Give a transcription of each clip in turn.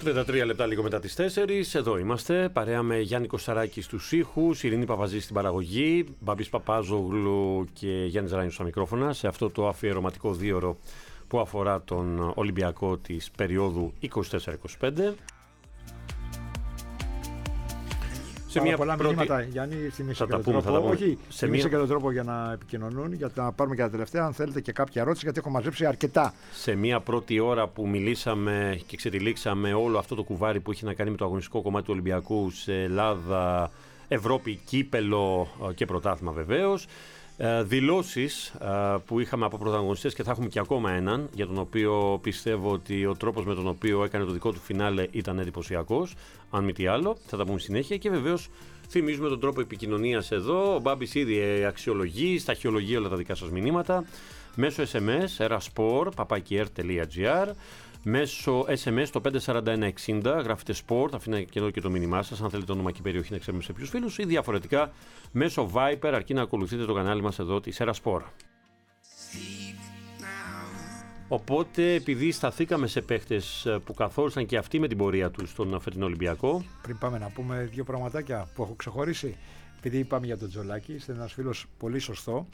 33 λεπτά λίγο μετά τις 4. Εδώ είμαστε, παρέα με Γιάννη Κωσταράκη στους ήχους, Ειρήνη Παπαζή στην παραγωγή, Μπάμπης Παπάζογλου και Γιάννης Ράνιος στα μικρόφωνα, σε αυτό το αφιερωματικό δίωρο που αφορά τον Ολυμπιακό της περίοδου 24-25. Σε μια πολλά μηνύματα, Γιάννη, θυμίσαι και τον τρόπο. Όχι, θυμίσαι και τον τρόπο για να επικοινωνούν, για να πάρουμε και τα τελευταία. Αν θέλετε και κάποια ερώτηση, γιατί έχω μαζέψει αρκετά. Σε μια πρώτη ώρα που μιλήσαμε και ξετυλίξαμε όλο αυτό το κουβάρι που έχει να κάνει με το αγωνιστικό κομμάτι του Ολυμπιακού σε Ελλάδα, Ευρώπη, κύπελο και πρωτάθλημα βεβαίως. Δηλώσεις που είχαμε από πρωταγωνιστές και θα έχουμε και ακόμα έναν, για τον οποίο πιστεύω ότι ο τρόπος με τον οποίο έκανε το δικό του φινάλε ήταν εντυπωσιακός, αν μη τι άλλο, θα τα πούμε συνέχεια. Και βεβαίως θυμίζουμε τον τρόπο επικοινωνίας εδώ. Ο Μπάμπης ήδη αξιολογεί, σταχυολογεί όλα τα δικά σας μηνύματα μέσω SMS, erasport@air.gr, μέσω SMS το 54160, γράφετε sport, αφήνετε και εδώ και το μήνυμά σας, αν θέλετε όνομα και περιοχή να ξέρουμε σε ποιους φίλους, ή διαφορετικά μέσω Viper, αρκεί να ακολουθείτε το κανάλι μας εδώ της Erasport. Οπότε, επειδή σταθήκαμε σε παίχτες που καθόρισαν και αυτοί με την πορεία τους στον φετινό Ολυμπιακό. Πριν πάμε να πούμε δύο πραγματάκια που έχω ξεχωρίσει, επειδή είπαμε για τον Τζολάκη, είστε ένας φίλος πολύ σωστό.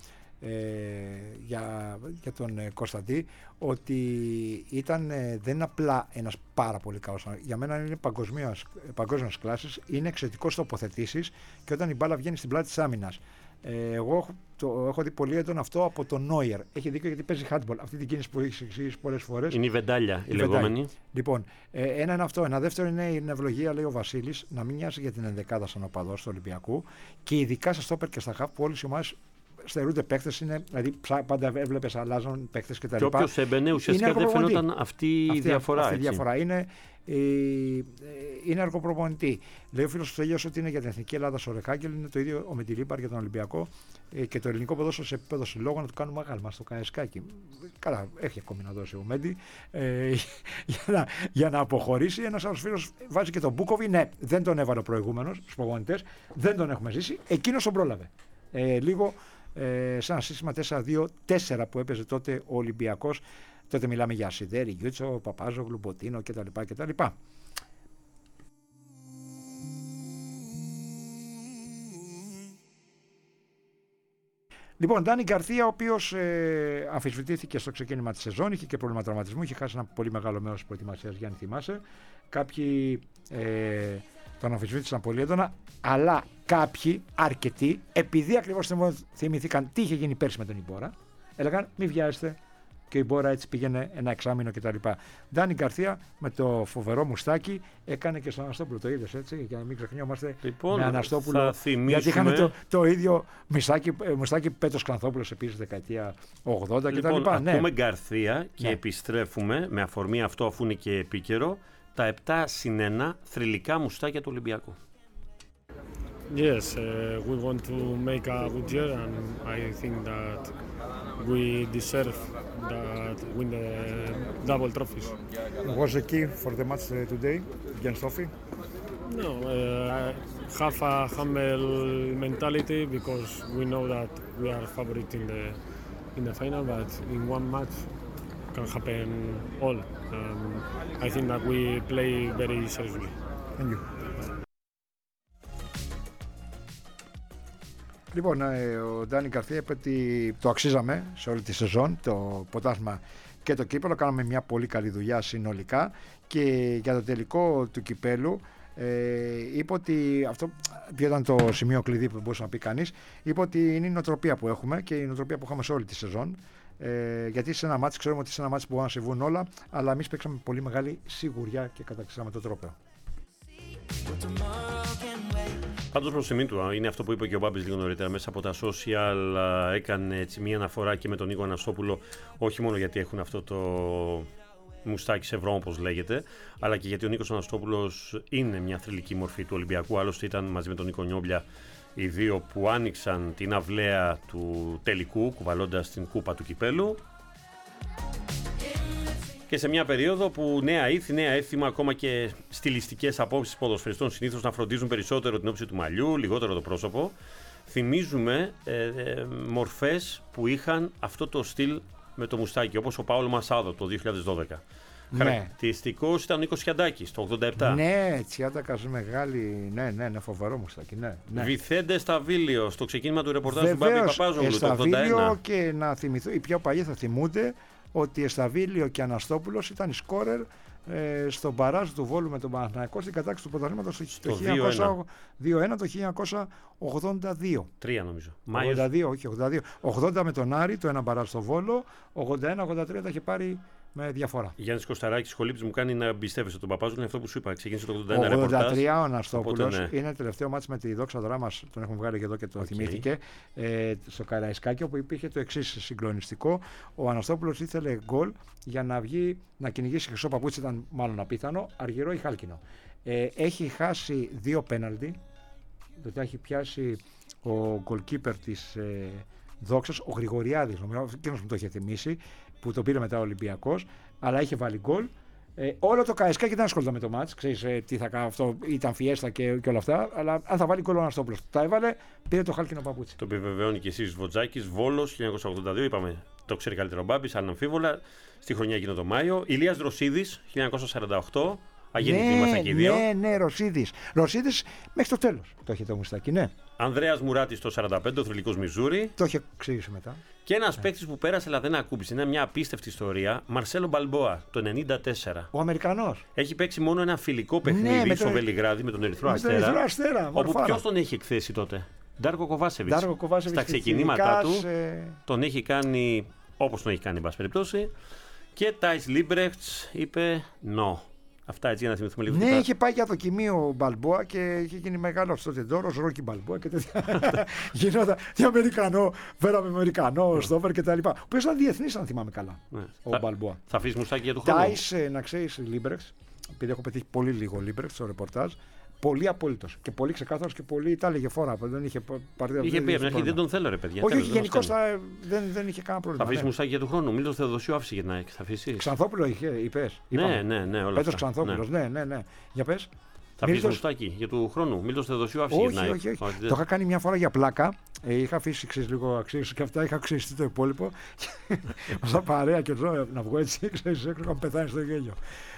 Για τον Κωνσταντή, ότι δεν είναι απλά ένας πάρα πολύ καλός, για μένα είναι παγκόσμιας κλάσης, είναι εξαιρετικός τοποθετήσεις και όταν η μπάλα βγαίνει στην πλάτη της άμυνας. Εγώ έχω δει πολύ έντονο αυτό από τον Νόιερ. Έχει δίκιο, γιατί παίζει handball. Αυτή την κίνηση που έχει εξηγήσει πολλές φορές. Είναι η βεντάλια, η λεγόμενη. Λοιπόν, ένα είναι αυτό. Ένα δεύτερο είναι η ευλογία, λέει ο Βασίλης, να μην νοιάζει για την ενδεκάδα σαν οπαδός του Ολυμπιακού και ειδικά στα στόπερ και στα χαφ που όλες οι ομάδες στερούνται παίκτες, δηλαδή πάντα έβλεπες αλλάζουν παίκτες κτλ. Και όποιος έμπαινε ουσιαστικά δεν φαινόταν αυτή η διαφορά. Αυτή η διαφορά είναι αργοπροπονητή. Λέει ο φίλος του Στέλιος ότι είναι για την Εθνική Ελλάδα ο Ρεχάγκελ, είναι το ίδιο ο Μεντιλίπαρ για τον Ολυμπιακό και το ελληνικό ποδόσφαιρο σε επίπεδο συλλόγων να του κάνουμε άγαλμα στο Καεσκάκι. Καλά, έχει ακόμη να δώσει ο Μέντι για να αποχωρήσει. Ένας άλλος φίλος βάζει και τον Μπούκοβι. Ναι, δεν τον έβαλε ο προηγούμενος στους προπονητές, δεν τον έχουμε ζήσει. Εκείνος τον πρόλαβε. Λίγο σε ένα σύστημα 4-2-4 που έπαιζε τότε ο Ολυμπιακός. Τότε μιλάμε για Σιδέρη, Γιούτσο, Παπάζογλου, Μποτίνο κτλ. Λοιπόν, Ντάνι Γκαρθία, ο οποίος αμφισβητήθηκε στο ξεκίνημα της σεζόν, είχε και πρόβλημα τραυματισμού, είχε χάσει ένα πολύ μεγάλο μέρος της προετοιμασίας, Γιάννη, θυμάσαι. Κάποιοι τον αμφισβήτησαν πολύ έντονα, αλλά κάποιοι, αρκετοί, επειδή ακριβώς θυμηθήκαν τι είχε γίνει πέρσι με τον Ιμπόρα, έλεγαν μην βιάζεστε, και η Μπόρα έτσι πήγαινε ένα εξάμηνο κτλ. Ντάνι Γκαρθία με το φοβερό μουστάκι έκανε και στον Αναστόπουλο, το είδες έτσι, για να μην ξεχνιόμαστε με Αναστόπουλο. Γιατί είχαν το ίδιο μουστάκι Πέτρος Κλανθόπουλος επίσης δεκαετία 80 κτλ. Λοιπόν, ακούμε Γκαρθία και επιστρέφουμε με αφορμή αυτό, αφού είναι και επίκαιρο, τα 7-1 θρυλικά μουστάκια του Ολυμπιακού. Yes, we want to make a good year and I think that we deserve that win the double trophies. What was the key for the match today against Sophie? No, have a humble mentality because we know that we are favorite in the final, but in one match can happen all. I think that we play very seriously. Thank you. Λοιπόν, ο Ντάνι Γκαρθία είπε ότι το αξίζαμε σε όλη τη σεζόν, το πρωτάθλημα και το κύπελλο. Κάναμε μια πολύ καλή δουλειά συνολικά και για το τελικό του κυπέλλου είπε ότι αυτό ποιο ήταν το σημείο κλειδί που μπορούσε να πει κανείς. Είπε ότι είναι η νοοτροπία που έχουμε και η νοοτροπία που είχαμε σε όλη τη σεζόν. Γιατί σε ένα μάτς ξέρουμε ότι σε ένα μάτς μπορούν να συμβούν όλα, αλλά εμείς παίξαμε πολύ μεγάλη σιγουριά και κατακτήσαμε το τρόπαιο. Πάντως προς τιμή του είναι αυτό που είπε και ο Μπάμπης λίγο νωρίτερα. Μέσα από τα social έκανε έτσι μία αναφορά και με τον Νίκο Αναστόπουλο, όχι μόνο γιατί έχουν αυτό το μουστάκι σε βρώμα όπως λέγεται, αλλά και γιατί ο Νίκος Αναστόπουλος είναι μια θρυλική μορφή του Ολυμπιακού. Άλλωστε ήταν μαζί με τον Νίκο Νιόμπλια οι δύο που άνοιξαν την αυλαία του τελικού, κουβαλώντας την κούπα του κυπέλου. Και σε μια περίοδο που νέα ήθη, νέα έθιμα, ακόμα και στιλιστικές απόψεις ποδοσφαιριστών συνήθως να φροντίζουν περισσότερο την όψη του μαλλιού, λιγότερο το πρόσωπο. Θυμίζουμε μορφές που είχαν αυτό το στυλ με το μουστάκι, όπως ο Πάολο Μασάδο το 2012. Χαρακτηριστικός ήταν ο Νίκος Τσιαντάκης το 87. Ναι, Τσιάντακας μεγάλη. Ναι, φοβερό μουστάκι. Ναι. Βιθέντε Σταβίλιο στο ξεκίνημα του ρεπορτάζ του Μπάμπη Παπάζογλου το 81. Και να θυμηθώ, οι πιο παλιοί θα θυμούνται ότι Σταβίλιο και Αναστόπουλος ήταν οι σκόρερ στον μπαράζ του Βόλου με τον Παναθηναϊκό στην κατάκτηση του πρωταθλήματος το 2-1 το 1982. 3 νομίζω. 82, όχι 82. 80 με τον Άρη, το ένα μπαράζ στο Βόλο. 81-83 τα είχε πάρει με διαφορά. Γιάννης Κωσταράκης, σχολήψης μου κάνει να εμπιστεύεσαι τον Παπάζογλου, είναι αυτό που σου είπα. Ξεκίνησε το 81 ρεπορτάζ. 83 ο Αναστόπουλος είναι τελευταίο μάτς με τη Δόξα Δράμας, τον έχουμε βγάλει και εδώ και το θυμήθηκε, στο Καραϊσκάκι, όπου υπήρχε το εξής συγκλονιστικό. Ο Αναστόπουλος ήθελε γκολ για να βγει να κυνηγήσει χρυσό παπούτσι, ήταν μάλλον απίθανο, αργυρό ή χάλκινο. Έχει χάσει 2 πέναλτι, το έχει πιάσει ο goalkeeper της Δόξας, ο Γρηγοριάδης, νομίζω, εκείνος μου το είχε θυμίσει, που το πήρε μετά ο Ολυμπιακός, αλλά είχε βάλει γκολ. Όλο το Καραϊσκάκι δεν ασχολούνται με το μάτς. Ξέρεις τι θα κάνω, αυτό ήταν φιέστα και όλα αυτά. Αλλά αν θα βάλει γκολ ο Αναστόπουλος, τα έβαλε, πήρε το χάλκινο παπούτσι. Το επιβεβαιώνει και εσείς Βοτζάκης, Βόλος 1982, είπαμε, το ξέρει καλύτερο ο Μπάμπης, αναμφίβολα. Στη χρονιά εκείνο το Μάιο. Ηλίας Δροσίδης 1948. Αγέννητοι ήμασταν και οι δύο. Ναι, Ρωσίδης. Ρωσίδης μέχρι το τέλος το είχε το μουστάκι, ναι. Ανδρέας Μουράτης το 45, ο θρυλικός Μιζούρι. Το είχε εξήγησει μετά. Και ένας παίκτης που πέρασε αλλά δεν ακούμπησε. Είναι μια απίστευτη ιστορία. Μαρσέλο Μπαλμπόα το 94. Ο Αμερικανός. Έχει παίξει μόνο ένα φιλικό παιχνίδι στο Βελιγράδι με τον Ερυθρό Αστέρα. Όπου ποιος τον έχει εκθέσει τότε? Ντάρκο Κοβάσεβιτς. Στα ξεκινήματά του τον έχει κάνει όπως τον έχει κάνει, εν πάση περιπτώσει. Και Τάις Λίμπρεχτς είπε no. Αυτά έτσι για να θυμηθούμε λίγο. Ναι, είχε πάει για δοκιμή ο Μπαλμπόα και είχε γίνει μεγάλο αυτό το τεντόρο, Ρόκι Μπαλμπόα και τέτοια. Γινόταν τι Αμερικανό, φέραμε Αμερικανό, Στόφερ κτλ. Ο οποίος ήταν διεθνής, αν θυμάμαι καλά. Ναι. Ο Μπαλμπόα. Θα αφήσει μουστάκι για του χρόνου. Τάις, να ξέρεις, Λίμπρεξ, επειδή έχω πετύχει πολύ λίγο Λίμπρεξ στο ρεπορτάζ. Πολύ απόλυτος και πολύ ξεκάθαρος και πολύ τα έλεγε φορά. Δεν είχε πάρει. Είχε πει από την αρχή δεν τον θέλω, ρε παιδιά. Όχι, γενικώς δεν είχε κανένα πρόβλημα. Θα αφήσει μουστάκι για του χρόνου. Μίλτος Θεοδοσίου άφησε για την ΑΕΚ. Θα αφήσει. Ξανθόπουλο είπες. Ναι, όλα. Πέτρος Ξανθόπουλος, ναι. Για πες. Θα αφήσει μουστάκι για του χρόνου. Μίλτος Θεοδοσίου άφησε για την ΑΕΚ. Όχι. Το είχα κάνει μια φορά για πλάκα. Είχα αφήσει λίγο αξίωση και αυτά. Είχα αξίσει το υπόλοιπο. Όσα παρέα και να βγω έτσι, ξέρεις, έκρουκα πεθάνει στο γέλιο.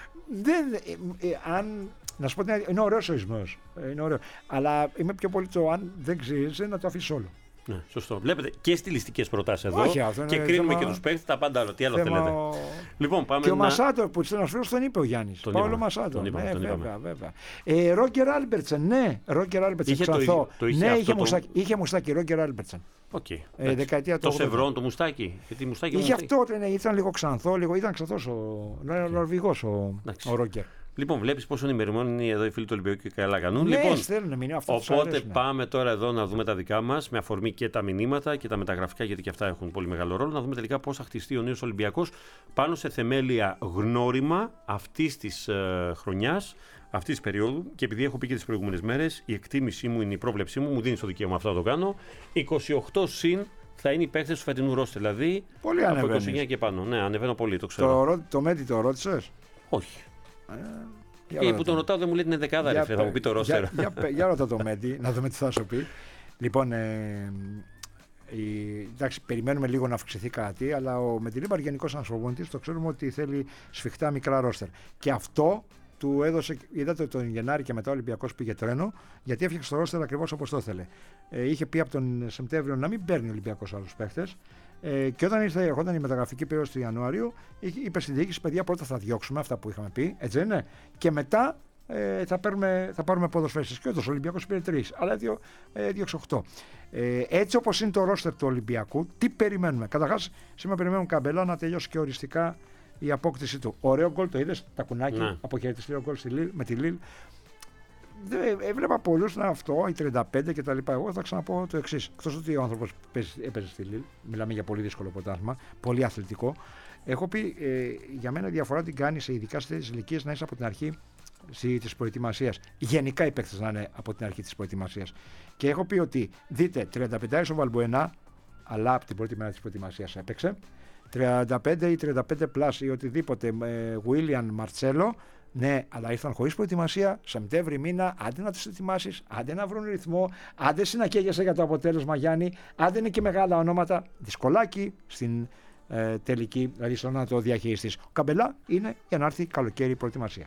Να σου πω ότι είναι ωραίος ο ισμός. Είναι ωραίο. Αλλά είμαι πιο πολύ το αν δεν ξέρεις να το αφήσεις όλο. Ναι, σωστό. Βλέπετε και στιλιστικές προτάσεις εδώ. Και κρίνουμε και τους παίκτες. Τα πάντα άλλο. Τι άλλο θέλετε. Λοιπόν, πάμε. Και ο Μασάτο που ήταν φίλος τον είπε ο Γιάννης. Παύλο Μασάτο. Βέβαια. Ρόγκερ Άλμπερτσεν. Ναι, Ρόγκερ Άλμπερτσεν. Ξανθό. Ναι, είχε μουστάκι. Ρόγκερ Άλμπερτσεν. Δεκαετία του 80. Το σευρόν το μουστάκι. Είχε αυτό. Ήταν λίγο ξανθό. Ήταν ξανθός ο Νορβηγός ο Ρόγκερ. Λοιπόν, βλέπεις πόσο ενημερωμένοι εδώ οι φίλοι του Ολυμπιακού και καλά κάνουν. Ναι, λοιπόν, στέλνουν μηνύματα, αυτό οπότε πάμε τώρα εδώ να δούμε τα δικά μας, με αφορμή και τα μηνύματα και τα μεταγραφικά, γιατί και αυτά έχουν πολύ μεγάλο ρόλο. Να δούμε τελικά πώς θα χτιστεί ο νέος Ολυμπιακός πάνω σε θεμέλια γνώριμα αυτής της χρονιάς, αυτής της περίοδου. Και επειδή έχω πει και τις προηγούμενες μέρες, η εκτίμησή μου είναι η πρόβλεψή μου, μου δίνει το δικαίωμα αυτό να το κάνω. 28 συν θα είναι οι παίκτες του φετινού ρόστερ, δηλαδή πολύ από 29 και πάνω. Ναι, ανεβαίνω πολύ, το ξέρω. Το Μέντι το ρώτησες? Όχι. Που τον ρωτάω δεν μου λέει την δεκάδα, ρε, θα μου πει το ρόστερ. Για ρώτα το Μέντι, να δούμε τι θα σου πει. Λοιπόν, εντάξει, περιμένουμε λίγο να αυξηθεί κάτι, αλλά ο Μεντιλίμπαρ γενικός ανθρωπονητής, το ξέρουμε ότι θέλει σφιχτά μικρά ρόστερ. Και αυτό του έδωσε, είδατε τον Γενάρη και μετά ο Ολυμπιακός πήγε τρένο, γιατί έφτιαξε το ρόστερ ακριβώς όπως το ήθελε. Είχε πει από τον Σεπτέμβριο να μην παίρνει ο Ολυμπιακός άλλους παίχτες. Και όταν ερχόταν η μεταγραφική περίοδος του Ιανουαρίου, είπε στην διοίκηση: παιδιά, πρώτα θα διώξουμε αυτά που είχαμε πει, έτσι δεν είναι? Και μετά θα πάρουμε ποδοσφαίριστες. Και ο Ολυμπιακός πήρε 3, αλλά έδιωξε 8. Έτσι όπως είναι το ρόστερ του Ολυμπιακού, τι περιμένουμε? Καταρχάς, σήμερα περιμένουμε Καμπελά να τελειώσει και οριστικά η απόκτηση του. Ωραίο γκολ, το είδες, τα κουνάκι, ναι. Αποχαιρετιστήριο γκολ με τη Λίλ. Έβλεπα πολλούς να αυτό, οι 35 κτλ. Εγώ θα ξαναπώ το εξής. Εκτός ότι ο άνθρωπος έπαιζε στη Λίλ, μιλάμε για πολύ δύσκολο πρωτάθλημα, πολύ αθλητικό. Έχω πει για μένα διαφορά την κάνει σε ειδικά στις ηλικίες να είσαι από την αρχή της προετοιμασίας. Γενικά οι παίκτες να είναι από την αρχή της προετοιμασίας. Και έχω πει ότι δείτε 35 ο Βαλμπουενά, αλλά από την πρώτη μέρα της προετοιμασίας έπαιξε. 35 ή 35 πλάς ή οτιδήποτε, Βίλιαν Μαρτσέλο. Ναι, αλλά ήρθαν χωρίς προετοιμασία, Σεπτέμβρη μήνα, άντε να τους ετοιμάσεις, άντε να βρουν ρυθμό, άντε συνακαίγεσαι για το αποτέλεσμα, Γιάννη, άντε είναι και μεγάλα ονόματα. Δυσκολάκι στην τελική, δηλαδή στο να το διαχειριστείς. Ο Καμπελά είναι για να έρθει καλοκαίρι προετοιμασία.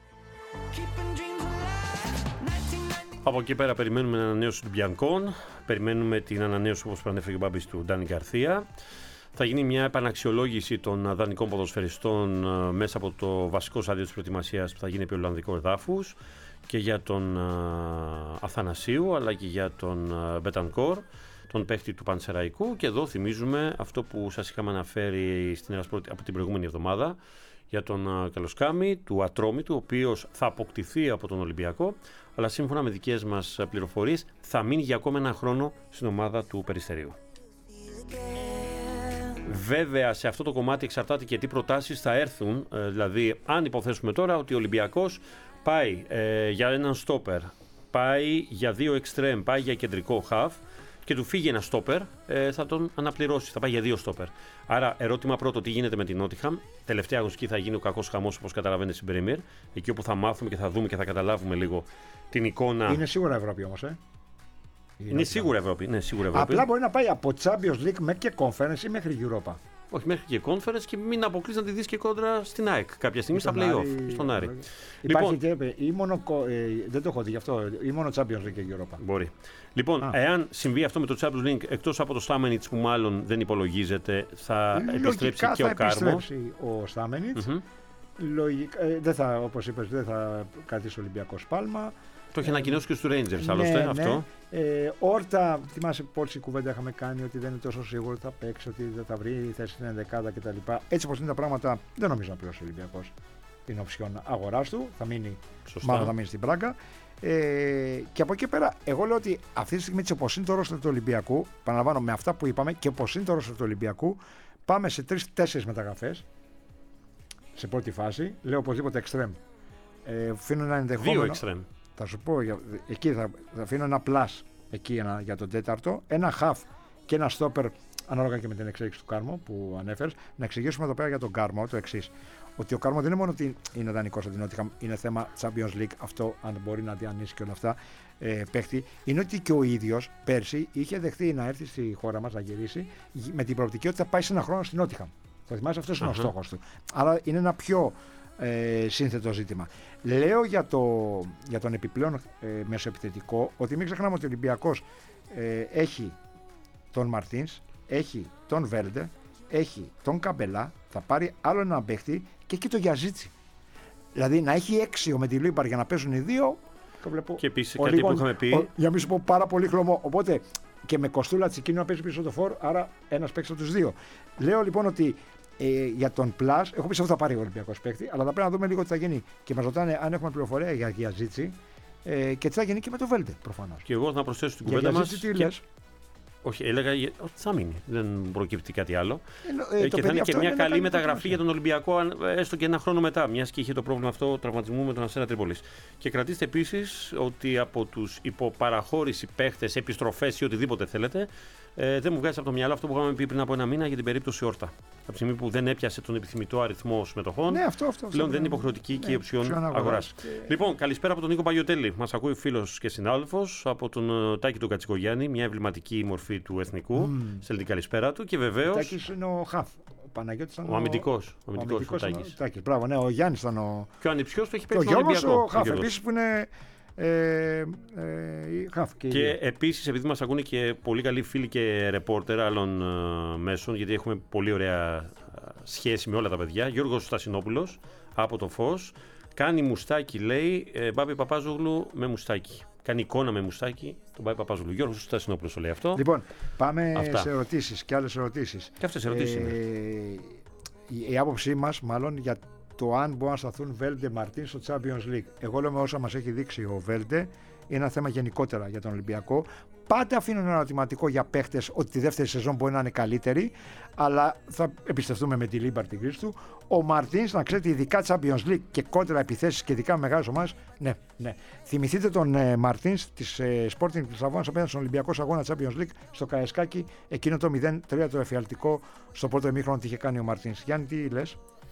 Από εκεί πέρα περιμένουμε την ανανέωση των Ολυμπιακών, περιμένουμε την ανανέωση, όπως προανέφερε και ο Μπάμπης, του Ντάνι Γκαρθία. Θα γίνει μια επαναξιολόγηση των δανεικών ποδοσφαιριστών μέσα από το βασικό στάδιο της προετοιμασίας που θα γίνει επί Ολλανδικού εδάφους και για τον Αθανασίου αλλά και για τον Μπετανκόρ, τον παίχτη του Πανσεραϊκού. Και εδώ θυμίζουμε αυτό που σας είχαμε αναφέρει στην Ερασπόρτη από την προηγούμενη εβδομάδα για τον Καλοσκάμι του Ατρόμητου, ο οποίος θα αποκτηθεί από τον Ολυμπιακό, αλλά σύμφωνα με δικές μας πληροφορίες θα μείνει για ακόμα ένα χρόνο στην ομάδα του Περιστερίου. Βέβαια, σε αυτό το κομμάτι εξαρτάται και τι προτάσεις θα έρθουν. Δηλαδή, αν υποθέσουμε τώρα ότι ο Ολυμπιακός πάει για έναν στόπερ, πάει για 2 εξτρέμ, πάει για κεντρικό χαφ και του φύγει ένα στόπερ, θα τον αναπληρώσει. Θα πάει για 2 στόπερ. Άρα, ερώτημα πρώτο, τι γίνεται με την Νότιχαμ. Τελευταία αγωνιστική θα γίνει ο κακός χαμός, όπως καταλαβαίνετε, στην Πρέμιερ. Εκεί όπου θα μάθουμε και θα δούμε και θα καταλάβουμε λίγο την εικόνα. Είναι σίγουρα Ευρώπη όμως, Είναι σίγουρα Ευρώπη. Ναι, σίγουρα Ευρώπη. Απλά μπορεί να πάει από Champions League μέχρι και Conference ή μέχρι Europa. Όχι, μέχρι και Conference και μην αποκλείσει να τη δεις και κόντρα στην ΑΕΚ κάποια στιγμή στα play-off. Στον Άρη. Υπάρχει και ή μόνο. Δεν το έχω δει γι' αυτό. Ή μόνο Champions League και Europa. Μπορεί. Λοιπόν, εάν συμβεί αυτό με το Champions League, εκτός από το Στάμενιτς που μάλλον δεν υπολογίζεται, θα επιστρέψει και ο Κάρμο. Θα επιστρέψει ο Στάμενιτς. Δεν θα, όπως είπες, δεν θα κρατήσει ο Ολυμπιακός Πάλμα. Το είχε ανακοινώσει και στους Rangers, άλλωστε, αυτό. Όρτα, θυμάσαι πόση κουβέντα είχαμε κάνει ότι δεν είναι τόσο σίγουρο ότι θα παίξει, ότι δεν θα βρει θέση στην ενδεκάδα κτλ. Έτσι όπως είναι τα πράγματα, δεν νομίζω να πληρώσει ο Ολυμπιακός την οψιόν αγοράς του. Θα μείνει, μάλλον θα μείνει στην Πράγκα. Και από εκεί πέρα, εγώ λέω ότι αυτή τη στιγμή, έτσι όπως είναι το ρόστερ του Ολυμπιακού, παραλαμβάνω με αυτά που είπαμε και όπως είναι το ρόστερ του Ολυμπιακού, πάμε σε 3-4 μεταγραφές σε πρώτη φάση. Λέω οπωσδήποτε εξτρέμ. Αφήνω ένα ενδεχόμενο. 2 εξτρέμ. Θα σου πω, εκεί θα αφήνω ένα plus εκεί για τον τέταρτο, ένα half και ένα stopper, ανάλογα και με την εξέλιξη του Κάρμο που ανέφερες. Να εξηγήσουμε εδώ πέρα για τον Κάρμο το εξής. Ότι ο Κάρμο δεν είναι μόνο ότι είναι δανεικός από την Νότιχαμ, είναι θέμα Champions League, αυτό αν μπορεί να διανύσει και όλα αυτά παίχτη. Είναι ότι και ο ίδιος πέρσι είχε δεχθεί να έρθει στη χώρα μας να γυρίσει με την προοπτική ότι θα πάει σε ένα χρόνο στην Νότιχαμ. Θα θυμάσαι, αυτός είναι ο στόχος του. Άρα είναι ένα πιο σύνθετο ζήτημα. Λέω για τον επιπλέον μεσοεπιθετικό ότι μην ξεχνάμε ότι ο Ολυμπιακός έχει τον Μαρτίνς, έχει τον Βέλντε, έχει τον Καμπελά, θα πάρει άλλο ένα παίχτη και εκεί το Γιαζίτσι. Δηλαδή να έχει 6 ο Μεντιλίμπαρ για να παίζουν οι δύο. Το βλέπω. Και επίσης κάτι που είχαμε πει. Για να μην σου πω πάρα πολύ χλωμό. Οπότε και με Κοστούλα Τσικίνου να παίζει πίσω το φόρ, άρα ένας παίξει από τους δύο. Λέω λοιπόν ότι για τον Plus, έχω πει σε αυτό θα πάρει ο Ολυμπιακός παίκτη, αλλά θα πρέπει να δούμε λίγο τι θα γίνει. Και μας ρωτάνε αν έχουμε πληροφορία για Γιαζίτσι και τι θα γίνει και με το Βέλντε προφανώς. Και εγώ να προσθέσω την κουβέντα μας. Τι λες? Όχι, έλεγα ότι θα μείνει. Δεν προκύπτει κάτι άλλο. Και θα είναι και μια καλή μεταγραφή για τον Ολυμπιακό, έστω και ένα χρόνο μετά, μιας και είχε το πρόβλημα αυτό τραυματισμού με τον Αστέρα Τρίπολης. Και κρατήστε επίσης ότι από τους υποπαραχώρηση παίχτες, επιστροφές ή οτιδήποτε θέλετε, δεν μου βγάζει από το μυαλό αυτό που είχαμε πει πριν από ένα μήνα για την περίπτωση Όρτα. Από τη στιγμή που δεν έπιασε τον επιθυμητό αριθμό συμμετοχών, ναι, αυτό πλέον δεν είναι υποχρεωτική και η οψιόν αγοράς. Λοιπόν, καλησπέρα από τον Νίκο Παγιωτέλη. Μας ακούει φίλος και συνάδελφος, από τον Τάκη του Κατσικογιάννη, μια εμβληματική μορφή του Εθνικού. Στέλνει την καλησπέρα του και βεβαίως. Ο Τάκης είναι ο Χαφ. Ο αμυντικός. Ο Τάκης. Μπράβο, ναι, ο Γιάννης ήταν ο. Και ο ανιψιός του έχει παίξει τον Ολυμπιακό. Ο Χαφ επίσης που είναι. Και επίσης, επειδή μας ακούνε και πολύ καλοί φίλοι και ρεπόρτερ άλλων μέσων, γιατί έχουμε πολύ ωραία σχέση με όλα τα παιδιά, Γιώργος Στασινόπουλος από το Φως κάνει μουστάκι, λέει, Μπάμπη Παπάζογλου με μουστάκι. Κάνει εικόνα με μουστάκι τον Μπάμπη Παπάζογλου. Γιώργος Στασινόπουλος το λέει αυτό. Λοιπόν, πάμε σε ερωτήσεις και άλλες ερωτήσεις. Και αυτές ερωτήσεις είναι. Η άποψή μας, μάλλον, για το αν μπορούν να σταθούν Βέλντε Μαρτίν στο Champions League. Εγώ λέω με όσα μας έχει δείξει ο Βέλντε, είναι ένα θέμα γενικότερα για τον Ολυμπιακό. Πάντα αφήνω ένα ερωτηματικό για παίχτες ότι τη δεύτερη σεζόν μπορεί να είναι καλύτερη, αλλά θα εμπιστευτούμε με τη Λίμπαρ την κρίση του. Ο Μαρτίνς, να ξέρετε, ειδικά Champions League και κόντρα επιθέσεις και ειδικά μεγάλες ομάδες, ναι. Θυμηθείτε τον Μαρτίνς της Sporting Λισαβόνας απέναντι στον Ολυμπιακό αγώνα Champions League στο Καραϊσκάκι, εκείνο το 0-3 το εφιαλτικό στο πρώτο ημίχρονο τι είχε κάνει ο Μαρτίνς. Γιάννη, τι λες?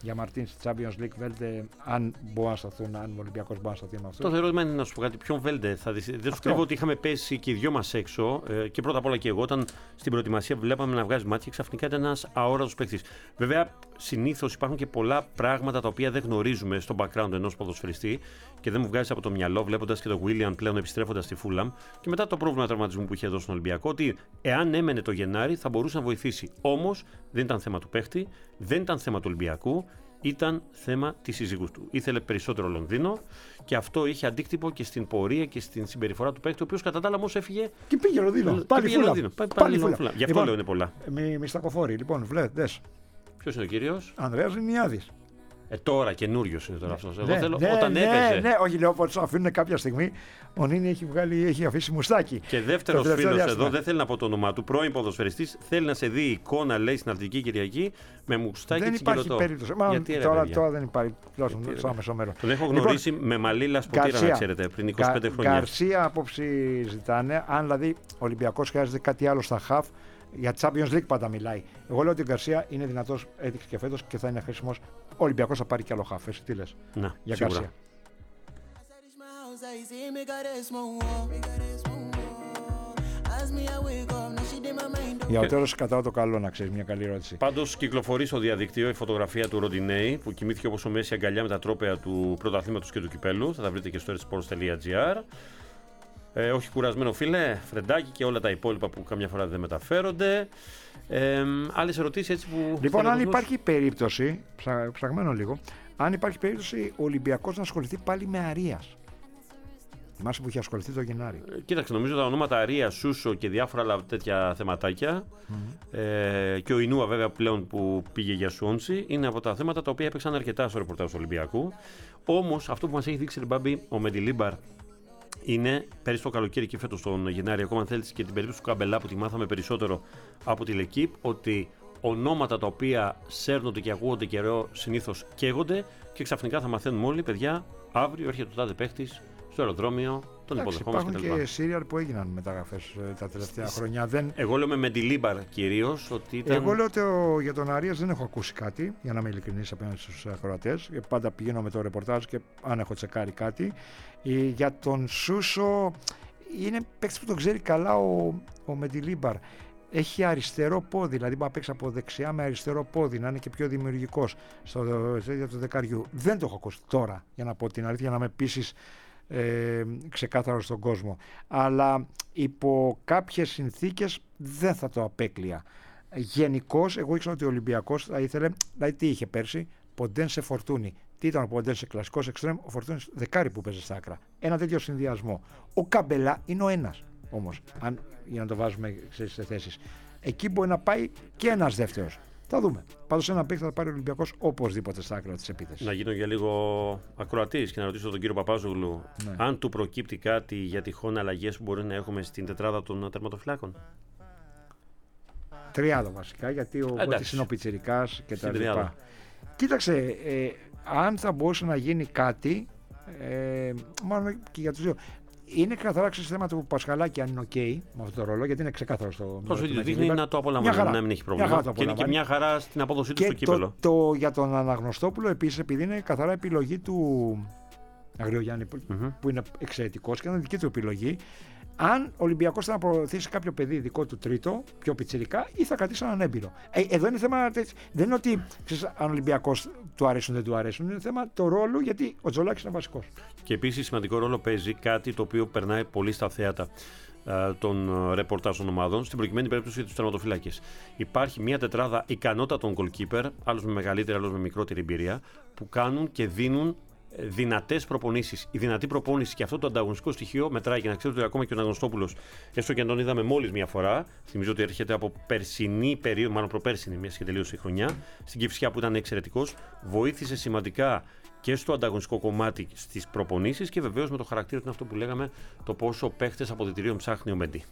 για Μαρτίν στη Champions League, Βέλτε, αν μπορούν να σταθούν, αν ο Ολυμπιακός μπορεί να σταθεί με αυτό. Το ερώτημα είναι να σου πω κάτι. Ποιον Βέλτε θα δεις? Δεν σου κρύβω ότι είχαμε πέσει και οι δυο μας έξω και πρώτα απ' όλα και εγώ, όταν στην προετοιμασία βλέπαμε να βγάζει μάτια και ξαφνικά ήταν ένας αόρατος παίκτης. Βέβαια, συνήθως υπάρχουν και πολλά πράγματα τα οποία δεν γνωρίζουμε στο background ενός ποδοσφαιριστή και δεν μου βγάζει από το μυαλό, βλέποντας και τον Willian πλέον επιστρέφοντας στη Fulham και μετά το πρόβλημα τραυματισμού που είχε εδώ στον Ολυμπιακό, ότι εάν έμενε το Γενάρη θα μπορούσε να βοηθήσει. Όμως δεν ήταν θέμα του παίχτη, δεν ήταν θέμα του Ολυμπιακού. Ήταν θέμα της σύζυγου του. Ήθελε περισσότερο Λονδίνο και αυτό είχε αντίκτυπο και στην πορεία και στην συμπεριφορά του παίκτη, ο οποίος κατά τα άλλα όμως έφυγε. Και πήγε Λονδίνο. Πάλι Fulham. Γι' αυτό λέω είναι πολλά. Μη στακοφόρη. Λοιπόν, βλέπετε. Ποιος είναι ο κύριος? Ανδρέας Νιάδης. Τώρα καινούριος είναι τώρα αυτός. Εγώ θέλω Ναι, όταν έπαιζε. Ναι, όχι, λέω πως αφήνουν κάποια στιγμή. Ο Νίνη έχει αφήσει μουστάκι. Και δεύτερος φίλος εδώ, δεν θέλει να πω το όνομά του, πρώην ποδοσφαιριστής, θέλει να σε δει εικόνα, λέει, στην Αθλητική Κυριακή με μουστάκι τσιγκυλωτό. Δεν υπάρχει περίπτωση. Τώρα δεν υπάρχει. Στο μέσο μέλλον. Τον έχω γνωρίσει με μαλλίλα σποτήρα, να ξέρετε, πριν 25 χρόνια. Γκαρσία άποψη ζητάνε. Αν δηλαδή ο Ολυμπιακός χρειάζεται κάτι άλλο στα χαφ. Για Champions League πάντα μιλάει. Εγώ λέω ότι ο Γκαρσία είναι δυνατός, έδειξε και φέτος και θα είναι χρήσιμος. Ο Ολυμπιακός θα πάρει και άλλο χαφ. Εσύ τι λες? Να, για σίγουρα. Γκαρσία. Για ο τέλος κατά το καλό, να ξέρεις, μια καλή ερώτηση. Πάντως κυκλοφορεί στο διαδικτύο η φωτογραφία του Ροντινέη που κοιμήθηκε όπως ο Μέση αγκαλιά με τα τρόπαια του πρωταθλήματος και του κυπέλου. Θα τα βρείτε και στο sports.gr. Όχι κουρασμένο φίλε, φρεντάκι και όλα τα υπόλοιπα που καμιά φορά δεν μεταφέρονται. Άλλες ερωτήσεις έτσι που... Λοιπόν, αν υπάρχει περίπτωση, ψαγμένο λίγο, αν υπάρχει περίπτωση ο Ολυμπιακός να ασχοληθεί πάλι με Αρίας. Θυμάσαι που είχε ασχοληθεί το Γενάρη. Κοίταξε, νομίζω τα ονόματα Αρία, Σούσο και διάφορα άλλα τέτοια θεματάκια και ο Ινούα βέβαια πλέον που πήγε για Σουόντσι είναι από τα θέματα τα οποία έπαιξαν αρκετά στο ρεπορτάζ του Ολυμπιακού. Όμως αυτό που μας έχει δείξει, Μπάμπη, ο Μεντιλίμπαρ είναι πέρυσι το καλοκαίρι και φέτος τον Γενάρη, ακόμα αν θέλετε, και την περίπτωση του Καμπελά που τη μάθαμε περισσότερο από τη Λεκύπ, ότι ονόματα τα οποία σέρνονται και ακούγονται καιρό συνήθως καίγονται και ξαφνικά θα μαθαίνουμε όλοι, παιδιά, αύριο έρχεται το τάδε παίχτης στο αεροδρόμιο, τον υποδεχόμαστε κτλ. Υπάρχουν και σύριαλ που έγιναν μεταγραφές τα τελευταία χρόνια. Εγώ λέω με Μεντιλίμπαρ κυρίως ότι ήταν. Εγώ λέω ότι για τον Αρίας δεν έχω ακούσει κάτι, για να είμαι ειλικρινής απέναντι στους ακροατές. Πάντα πηγαίνω με το ρεπορτάζ και αν έχω τσεκάρει κάτι. Για τον Σούσο είναι παίκτης που τον ξέρει καλά ο Μεντιλίμπαρ. Έχει αριστερό πόδι, δηλαδή μπορεί να παίξει από δεξιά με αριστερό πόδι, να είναι και πιο δημιουργικός στο του δεκαριού. Δεν το έχω ακούσει τώρα, για να πω την αλήθεια, να με πείσεις ξεκάθαρο στον κόσμο. Αλλά υπό κάποιες συνθήκες δεν θα το απέκλεια. Γενικώς, εγώ ήξερα ότι ο Ολυμπιακός θα ήθελε, δηλαδή τι είχε πέρσι, Ποντένσε Φορτούνι. Τι ήταν ο Ποντένσε, κλασικός εξτρέμ, ο Φορτούνις δεκάρι που παίζει στα άκρα. Ένα τέτοιο συνδυασμό. Ο Καμπελά είναι ο ένας όμως, για να το βάζουμε σε θέσεις. Εκεί μπορεί να πάει και ένας δεύτερος. Θα δούμε. Πάντως ένα παίκτη θα πάρει ο Ολυμπιακός οπωσδήποτε στα άκρα της επίθεσης. Να γίνω για λίγο ακροατής και να ρωτήσω τον κύριο Παπάζογλου αν του προκύπτει κάτι για τυχόν αλλαγές που μπορεί να έχουμε στην τετράδα των τερματοφυλάκων. Τριάδα βασικά, γιατί ο Κώτης είναι ο πιτσιρικάς και τα λοιπά. Κοίταξε, αν θα μπορούσε να γίνει κάτι, μάλλον και για τους δύο. Είναι καθαρά θέμα του Πασχαλάκη αν είναι OK με αυτό το ρόλο, γιατί είναι ξεκάθαρο στο. Όσο δείχνει να το απολαμβάνει, να μην έχει πρόβλημα. Και είναι και μια χαρά στην απόδοσή του στο κύπελο. Για τον Αναγνωστόπουλο επίσης, επειδή είναι καθαρά επιλογή του Αγριογιάννη, που είναι εξαιρετικός και είναι δική του επιλογή. Αν ο Ολυμπιακός θα προωθήσει κάποιο παιδί δικό του τρίτο, πιο πιτσιρικά, ή θα κρατήσει έναν έμπειρο. Εδώ είναι θέμα. Δεν είναι ότι αν ο Ολυμπιακός του αρέσουν δεν του αρέσουν. Είναι θέμα το ρόλο, γιατί ο Τζολάκης είναι βασικός. Και επίσης σημαντικό ρόλο παίζει κάτι το οποίο περνάει πολύ στα θέατα των ρεπορτάζ των ομάδων, στην προκειμένη περίπτωση για τους τερματοφυλάκες. Υπάρχει μια τετράδα ικανότατων goalkeeper, άλλος με μεγαλύτερη, άλλος με μικρότερη εμπειρία, που κάνουν και δίνουν δυνατές προπονήσεις. Η δυνατή προπόνηση και αυτό το ανταγωνιστικό στοιχείο μετράει. Για να ξέρετε ότι ακόμα και ο Αναγνωστόπουλος, έστω και αν τον είδαμε μόλις μια φορά, θυμίζω ότι έρχεται από περσινή περίοδο, μάλλον προπέρσινη, μια και τελείωσε η χρονιά, στην Κηφισιά που ήταν εξαιρετικός, βοήθησε σημαντικά και στο ανταγωνιστικό κομμάτι στις προπονήσεις και βεβαίως με το χαρακτήρα του, αυτό που λέγαμε, το πόσο παίχτες αποδυτηρίων ψάχνει ο Μέντι.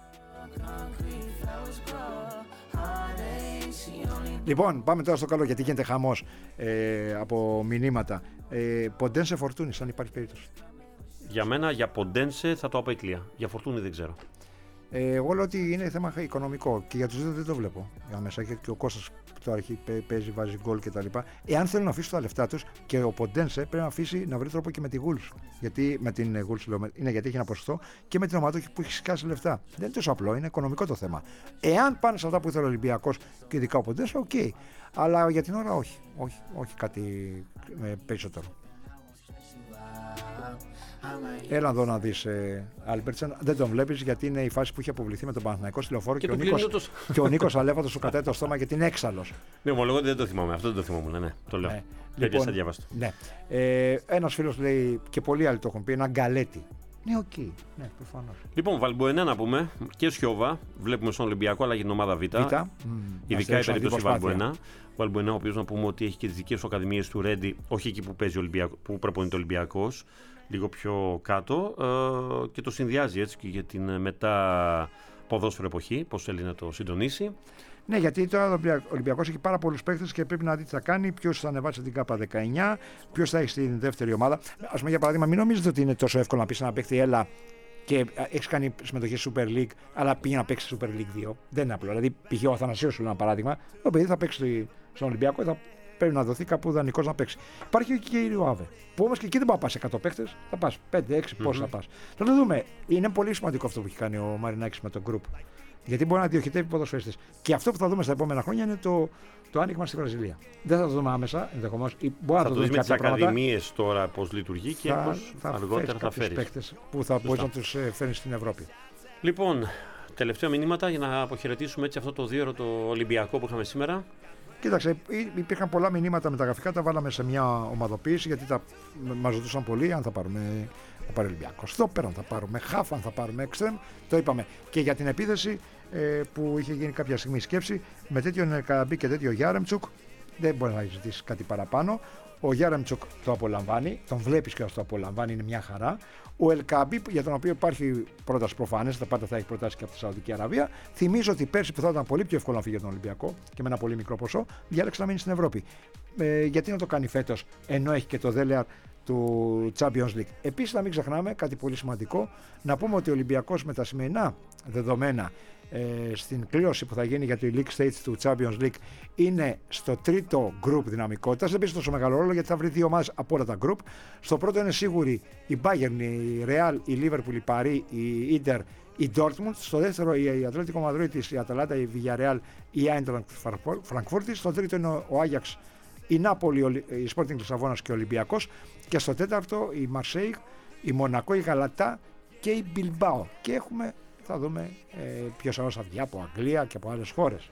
Λοιπόν, πάμε τώρα στο καλό, γιατί γίνεται χαμός από μηνύματα. Ποντένσε Φορτούνης, αν υπάρχει περίπτωση. Για μένα, για Ποντένσε θα το απέκλεια. Για Φορτούνη δεν ξέρω. Εγώ λέω ότι είναι θέμα οικονομικό και για τους δύο δεν το βλέπω άμεσα. Και ο Κώστας που το αρχή παίζει, βάζει γκολ κτλ. Εάν θέλουν να αφήσουν τα λεφτά τους και ο Ποντένσε πρέπει να αφήσει να βρει τρόπο και με τη Γουλς. Γιατί με την Γουλς γιατί έχει ένα ποσοστό και με την ομάδα που έχει σκάσει λεφτά. Δεν είναι τόσο απλό, είναι οικονομικό το θέμα. Εάν πάνε σε αυτά που ήθελε ο Ολυμπιακός και ειδικά ο Ποντένσε, οκ. Αλλά για την ώρα όχι κάτι περισσότερο. Έλα εδώ να δεις Άλμπερτσεν. Δεν τον βλέπεις γιατί είναι η φάση που είχε αποβληθεί με τον Παναθηναϊκό στη Λεωφόρο και ο Νίκος Αλέφατος σου κατάει το στόμα γιατί είναι έξαλλος. Ναι, ομολογώ ότι δεν το θυμάμαι. Αυτό δεν το θυμόμουν. Ναι, το λέω. Λοιπόν, ναι. Ένας φίλος λέει και πολλοί άλλοι το έχουν πει, ένα γκαλέτι. Ναι, οκ. Ναι, προφανώς. Λοιπόν, Βαλμποενέ να πούμε και Σιώβα. Βλέπουμε στον Ολυμπιακό αλλά και την ομάδα Β. Ειδικά η περίπτωση Βαλμποενέ. Βαλμποενέ, ο οποίος να πούμε ότι έχει και τις δικές του ακαδημίες του Ρέντι, όχι εκεί που προπονείται ο Ολυμπιακός, λίγο πιο κάτω, και το συνδυάζει έτσι και για την μετά ποδόσφαιρο εποχή, πώς θέλει να το συντονίσει. Ναι, γιατί τώρα ο Ολυμπιακός έχει πάρα πολλούς παίκτες και πρέπει να δει τι θα κάνει, ποιος θα ανεβάσει την ΚΑΠΑ 19, ποιος θα έχει στην δεύτερη ομάδα. Ας πούμε, για παράδειγμα, μην νομίζετε ότι είναι τόσο εύκολο να πει σε ένα παίκτη, έλα και έχει κάνει συμμετοχή στη Super League, αλλά πήγε να παίξει στη Super League 2. Δεν είναι απλό. Δηλαδή, π.χ. ο Αθανασίος, ένα παράδειγμα, το παιδί θα παίξει στον Ολυμπιακό, θα πρέπει να δοθεί κάπου δανεικός να παίξει. Υπάρχει και η Ριουάβε, που όμως και εκεί δεν πάει να πας 100 παίκτες, θα πας 5-6, πώς θα πας. Θα το δούμε. Είναι πολύ σημαντικό αυτό που έχει κάνει ο Μαρινάκης με το group. Γιατί μπορεί να διοχετεύει ποδοσφαιριστές. Και αυτό που θα δούμε στα επόμενα χρόνια είναι το άνοιγμα στη Βραζιλία. Δεν θα το δούμε άμεσα, ενδεχομένως. Θα το δούμε με τις ακαδημίες τώρα πώς λειτουργεί και πώς αργότερα θα φέρει παίκτες που θα μπορεί να τους φέρει στην Ευρώπη. Λοιπόν, τελευταία μηνύματα για να αποχαιρετήσουμε έτσι αυτό το 2ωρο το Ολυμπιακό που είχαμε σήμερα. Κοίταξε, υπήρχαν πολλά μηνύματα μεταγραφικά, τα βάλαμε σε μια ομαδοποίηση γιατί μας ρωτούσαν πολύ αν θα πάρουμε. Θα πάρει Ολυμπιακό στόπερ, αν θα πάρουμε χαφ, αν θα πάρουμε εξτρέμ. Το είπαμε. Και για την επίθεση που είχε γίνει κάποια στιγμή σκέψη, με τέτοιο Νερκαμπή και τέτοιο Γιάρεμτσουκ, δεν μπορεί να ζητήσει κάτι παραπάνω. Ο Γιάρεμτσουκ το απολαμβάνει, τον βλέπει και το απολαμβάνει, είναι μια χαρά. Ο Ελκαμπή, για τον οποίο υπάρχει πρόταση προφανές, τα πάντα θα έχει προτάσει και από τη Σαουδική Αραβία. Θυμίζω ότι πέρσι που θα ήταν πολύ πιο εύκολο να φύγει για τον Ολυμπιακό και με ένα πολύ μικρό ποσό, διάλεξε να μείνει στην Ευρώπη. Γιατί να το κάνει φέτος, ενώ έχει και το Δέλεαρ του Champions League. Επίσης, να μην ξεχνάμε κάτι πολύ σημαντικό, να πούμε ότι ο Ολυμπιακός με τα σημερινά δεδομένα στην κλήρωση που θα γίνει για το Elite Stage του Champions League είναι στο τρίτο group δυναμικότητας. Δεν παίζει τόσο μεγάλο ρόλο γιατί θα βρει δύο ομάδες από όλα τα group. Στο πρώτο είναι σίγουρη η Bayern, η Real, η Liverpool, η Paris, η Inter, η Dortmund. Στο δεύτερο η Ατλέτικο Μαδρίτης, η Αταλάντα, η Villarreal, η Eintracht Frankfurt. Στο τρίτο είναι ο Άγιαξ, η Νάπολη, η Sporting Λισαβόνας και ο Ολυμπιακός. Και στο τέταρτο η Μαρσέιγ, η Μονακό, η Γαλατά και η Μπιλμπάο. Και έχουμε, θα δούμε ποιος άλλος θα βγει από Αγγλία και από άλλες χώρες.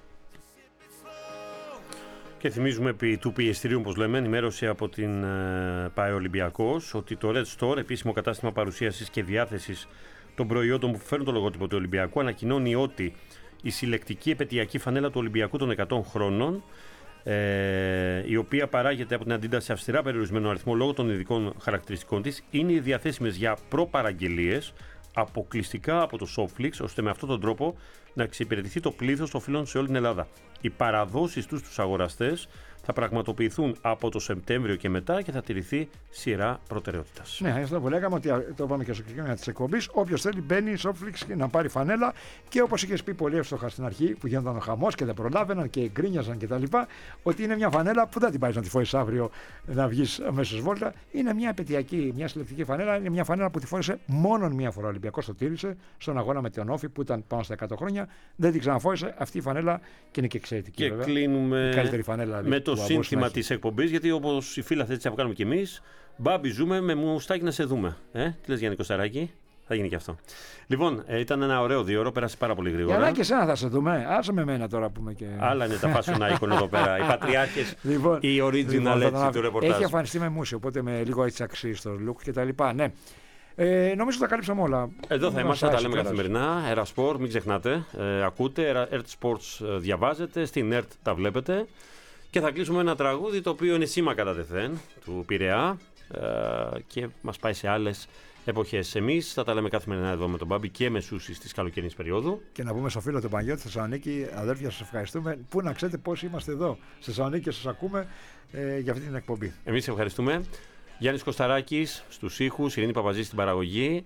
Και θυμίζουμε επί του πιεστηρίου, όπως λέμε, ενημέρωση από την ΠΑΕ Ολυμπιακός ότι το Red Store, επίσημο κατάστημα παρουσίασης και διάθεσης των προϊόντων που φέρουν το λογότυπο του Ολυμπιακού, ανακοινώνει ότι η συλλεκτική επαιτειακή φανέλα του Ολυμπιακού των 100 χρόνων, η οποία παράγεται από την Adidas σε αυστηρά περιορισμένο αριθμό λόγω των ειδικών χαρακτηριστικών της, είναι διαθέσιμες για προπαραγγελίες αποκλειστικά από το Softflix, ώστε με αυτόν τον τρόπο να εξυπηρετηθεί το πλήθος των φίλων σε όλη την Ελλάδα. Οι παραδόσεις τους στους αγοραστές θα πραγματοποιηθούν από το Σεπτέμβριο και μετά και θα τηρηθεί σειρά προτεραιότητας. Ναι, αυτό που λέγαμε, ότι το είπαμε και στο ξεκίνημα της εκπομπής. Όποιος θέλει μπαίνει στο Softflix να πάρει φανέλα και όπως είχες πει πολύ εύστοχα στην αρχή, που γίνονταν ο χαμός και δεν προλάβαιναν και γκρίνιαζαν κτλ., ότι είναι μια φανέλα που δεν την πάει να τη φορήσεις αύριο να βγεις αμέσως βόλτα. Είναι μια επαιτειακή, μια συλλεκτική φανέλα. Είναι μια φανέλα που τη φόρησε μόνο μία φορά. Ο Ολυμπιακός το τήρησε στον αγώνα με τον Όφη που ήταν πάνω στα 100 χρόνια. Δεν την ξαναφόρησε αυτή η φανέλα και είναι και εξαιρετική. Και βέβαια. Κλείνουμε με το σύνθημα της εκπομπής, γιατί όπως οι φίλοι έτσι θα κάνουμε κι εμείς. Μπάμπι, ζούμε με μουστάκι να σε δούμε. Τι λες, Γιάννη Κωσταράκη? Θα γίνει και αυτό. Λοιπόν, ήταν ένα ωραίο 2ωρο, πέρασε πάρα πολύ γρήγορα. Για να και εσένα θα σε δούμε. Άσε με μένα τώρα πούμε και. Άλλα είναι τα fashion icon εδώ πέρα. Οι πατριάρχες, λοιπόν, οι original έτσι του ρεπορτάζ. Έχει εμφανιστεί με μουσιο, οπότε με λίγο έτσι αξίζει στο look κτλ. Ναι. Νομίζω τα καλύψαμε όλα. Εδώ θα είμαστε, τα λέμε καθημερινά. Ερασπορ, μην ξεχνάτε. Ακούτε, Ert Sports διαβάζετε, στην Ert τα βλέπετε. Και θα κλείσουμε ένα τραγούδι το οποίο είναι σήμα κατά τεθέν του Πειραιά και μας πάει σε άλλες εποχές. Εμείς θα τα λέμε καθημερινά εδώ με τον Μπάμπη και με Σούσης της καλοκαιρινής περίοδου. Και να πούμε στο φίλο του Παναγιώτη στη Θεσσαλονίκη, αδέρφια, σας ευχαριστούμε. Πού να ξέρετε πώς είμαστε εδώ στη Θεσσαλονίκη και σας ακούμε για αυτή την εκπομπή. Εμείς ευχαριστούμε. Γιάννης Κωσταράκης στους ήχους, Ειρήνη Παπαζή στην παραγωγή.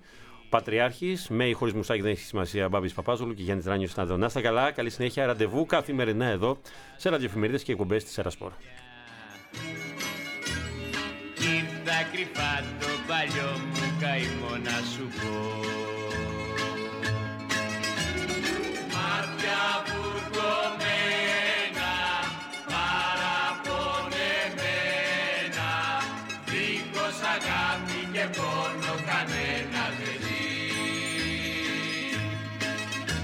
Πατριάρχης, με ή χωρίς μουστάκι δεν έχει σημασία, Μπάμπης Παπάζογλου και Γιάννης Ράνιος στην Αδρό. Να είστε καλά, καλή συνέχεια, ραντεβού καθημερινά εδώ σε ραδιοεφημερίδες και εκπομπές της Ερασπορ. Ήρθα κρυφά το παλιό μου καημό να σου πω. Μάτια βουρκωμένα, παραπονεμένα, δίχως αγάπη και πόνο κανένα.